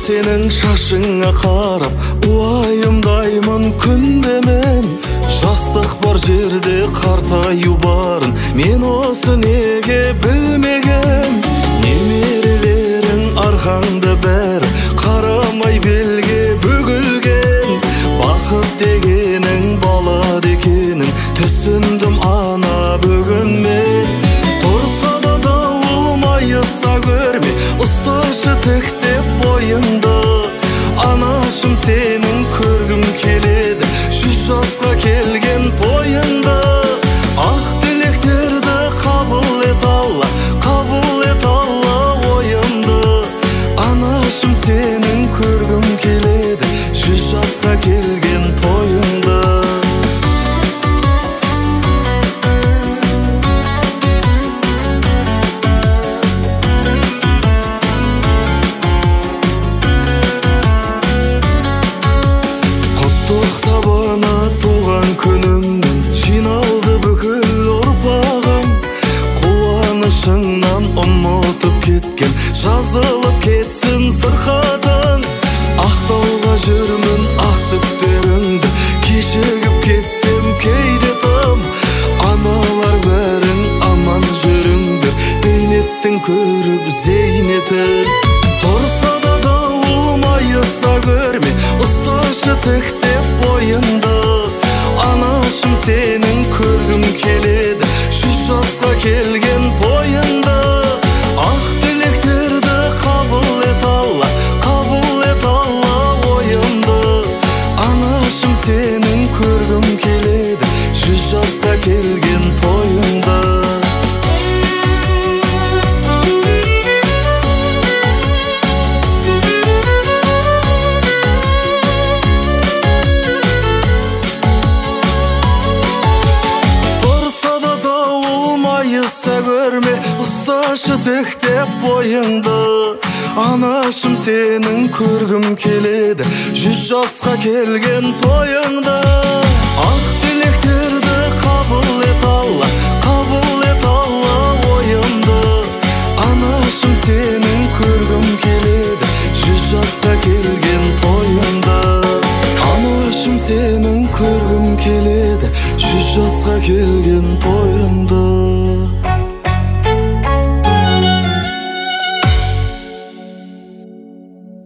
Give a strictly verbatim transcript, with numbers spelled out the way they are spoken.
сенің шашыңа қарап уайымдаймын күнде мен. Жастық бар жерде қартаю барын мен осы неге білмеген. Немерелерің арқаңда бәрі қарамай белге бүгілген. Бақыт дегенің балады екенін түсіндім ана бүгін мен. Тұрса да дауыл майыса көрме, ұсташы тіктеп бойыңды. Анашым сенің көргім келеді жүз жасқа келген тойыңды. Ақ тілектерді қабыл ет Алла, қабыл ет Алла ойымды. Анашым сенің көргім келеді жүз жасқа келген тойыңды. Құттықтап ана туған күніңнен жиналды бүкіл ұрпағым. Қуанышыңнан ұмытып кеткен жазылып кетсін сырқатың. Ақтауға жүрмін ақ сүттеріңді кешігіп кетсем кейде тым. Аналар бәрің аман жүріңдер бейнеттің көріп зейнетін. Тұрса да дауыл майыса көрме, ұсташы тіктеп бойыңды. Анашым сенің көргім келеді жүз жасқа келген тойыңды. Ақ тілектерді қабыл ет Алла, қабыл ет Алла ойымды. Анашым сенің көргім келеді жүз жасқа келген тойыңды. Майыса көрме, ұсташы тіктеп бойыңды. Анашым сенің көргім келеді жүз жасқа келген тойыңды. Ақ тілектерді қабыл ет Алла, қабыл ет Алла ойымды. Анашым сенің көргім келеді жүз жасқа келген тойыңды. Анашым сенің көргім келеді жүз жасқа келген тойыңды.